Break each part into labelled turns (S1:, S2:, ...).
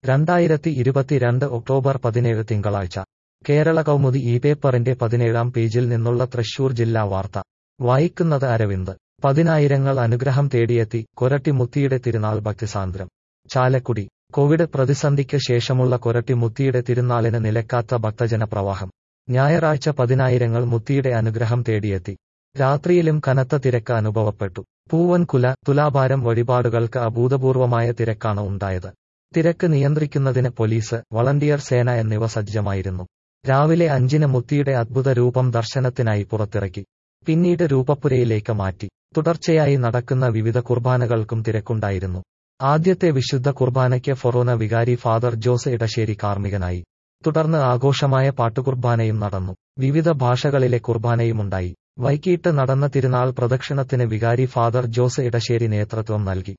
S1: 2022 October 17 തിങ്കളാഴ്ച കേരള കൗമുദി ഈ പേപ്പറിന്റെ 17-ാം പേജിൽ നിന്നുള്ള തൃശൂർ ജില്ലാ വാർത്ത വായിക്കുന്നത് അരവിന്ദ്. പതിനായിരങ്ങൾ അനുഗ്രഹം തേടിയെത്തി കൊരട്ടിമുത്തിയുടെ തിരുനാൾ ഭക്തിസാന്ദ്രം. ചാലക്കുടി കോവിഡ് പ്രതിസന്ധിക്ക് ശേഷമുള്ള കൊരട്ടിമുത്തിയുടെ തിരുനാളിന് നിലക്കാത്ത ഭക്തജനപ്രവാഹം. ഞായറാഴ്ച പതിനായിരങ്ങൾ മുത്തിയുടെ അനുഗ്രഹം തേടിയെത്തി. രാത്രിയിലും കനത്ത തിരക്ക് അനുഭവപ്പെട്ടു. പൂവൻകുല, തുലാഭാരം വഴിപാടുകൾക്ക് അഭൂതപൂർവമായ തിരക്കാണ് ഉണ്ടായത്. തിരക്ക് നിയന്ത്രിക്കുന്നതിന് പോലീസ്, വളണ്ടിയർ സേന എന്നിവ സജ്ജമായിരുന്നു. രാവിലെ 5-ന് മുത്തിയുടെ അദ്ഭുത രൂപം ദർശനത്തിനായി പുറത്തിറക്കി. പിന്നീട് രൂപപ്പുരയിലേക്ക് മാറ്റി. തുടർച്ചയായി നടക്കുന്ന വിവിധ കുർബാനകൾക്കും തിരക്കുണ്ടായിരുന്നു. ആദ്യത്തെ വിശുദ്ധ കുർബാനയ്ക്ക് ഫൊറോന വികാരി ഫാദർ ജോസ് ഇടശ്ശേരി കാർമ്മികനായി. തുടർന്ന് ആഘോഷമായ പാട്ടുകുർബാനയും നടന്നു. വിവിധ ഭാഷകളിലെ കുർബാനയുമുണ്ടായി. വൈകിട്ട് നടന്ന തിരുനാൾ പ്രദക്ഷിണത്തിന് വികാരി ഫാദർ ജോസ് ഇടശ്ശേരി നേതൃത്വം നൽകി.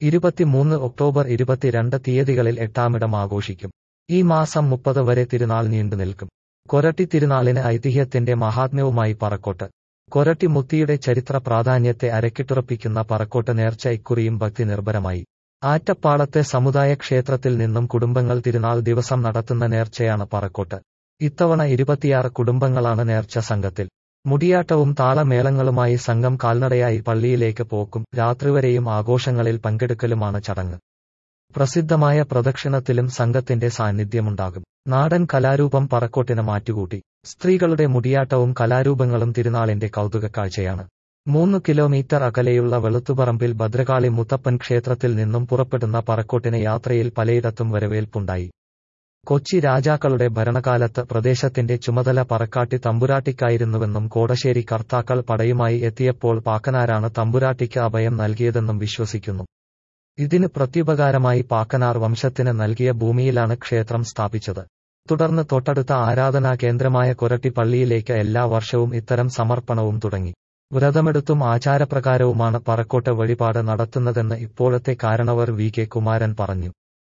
S1: 23 ഒക്ടോബർ 22 തീയതികളിൽ 8-ാമിടം ആഘോഷിക്കും. ഈ മാസം 30 വരെ തിരുനാൾ നീണ്ടുനിൽക്കും. കൊരട്ടി തിരുനാളിന് ഐതിഹ്യത്തിന്റെ മഹാത്മ്യവുമായി പറക്കോട്ട്. കൊരട്ടി മുത്തിയുടെ ചരിത്ര പ്രാധാന്യത്തെ അരക്കിട്ടുറപ്പിക്കുന്ന പറക്കോട്ട് നേർച്ച ഇക്കുറിയും ഭക്തി നിർഭരമായി. ആറ്റപ്പാടത്തെ സമുദായ ക്ഷേത്രത്തിൽ നിന്നും കുടുംബങ്ങൾ തിരുനാൾ ദിവസം നടത്തുന്ന നേർച്ചയാണ് പറക്കോട്ട്. ഇത്തവണ 26 കുടുംബങ്ങളാണ് നേർച്ച സംഘത്തിൽ. മുടിയാട്ടവും താളമേളങ്ങളുമായി സംഘം കാൽനടയായി പള്ളിയിലേക്ക് പോക്കും രാത്രിവരെയും ആഘോഷങ്ങളിൽ പങ്കെടുക്കലുമാണ് ചടങ്ങ്. പ്രസിദ്ധമായ പ്രദക്ഷിണത്തിലും സംഘത്തിന്റെ സാന്നിധ്യമുണ്ടാകും. നാടൻ കലാരൂപം പറക്കോട്ടിന് മാറ്റുകൂട്ടി. സ്ത്രീകളുടെ മുടിയാട്ടവും കലാരൂപങ്ങളും തിരുനാളിന്റെ കൗതുകക്കാഴ്ചയാണ്. 3 കിലോമീറ്റർ അകലെയുള്ള വെളുത്തുപറമ്പിൽ ഭദ്രകാളി മുത്തപ്പൻ ക്ഷേത്രത്തിൽ നിന്നും പുറപ്പെടുന്ന പറക്കോട്ടിന് യാത്രയിൽ പലയിടത്തും വരവേൽപ്പുണ്ടായി. കൊച്ചി രാജാക്കളുടെ ഭരണകാലത്ത് പ്രദേശത്തിന്റെ ചുമതല പറക്കാട്ടി തമ്പുരാട്ടിക്കായിരുന്നുവെന്നും കോടശ്ശേരി കർത്താക്കൾ പടയുമായി എത്തിയപ്പോൾ പാക്കനാരാണ് തമ്പുരാട്ടിക്ക് അഭയം നൽകിയതെന്നും വിശ്വസിക്കുന്നു. ഇതിന് പ്രത്യുപകാരമായി പാക്കനാർ വംശത്തിന് നൽകിയ ഭൂമിയിലാണ് ക്ഷേത്രം സ്ഥാപിച്ചത്. തുടർന്ന് തൊട്ടടുത്ത ആരാധനാ കേന്ദ്രമായ കൊരട്ടി പള്ളിയിലേക്ക് എല്ലാ വർഷവും ഇത്തരം സമർപ്പണവും തുടങ്ങി. വ്രതമെടുത്തും ആചാരപ്രകാരവുമാണ് പറക്കോട്ട് വഴിപാട് നടത്തുന്നതെന്ന് ഇപ്പോഴത്തെ കാരണവർ വി കെ കുമാരൻ പറഞ്ഞു.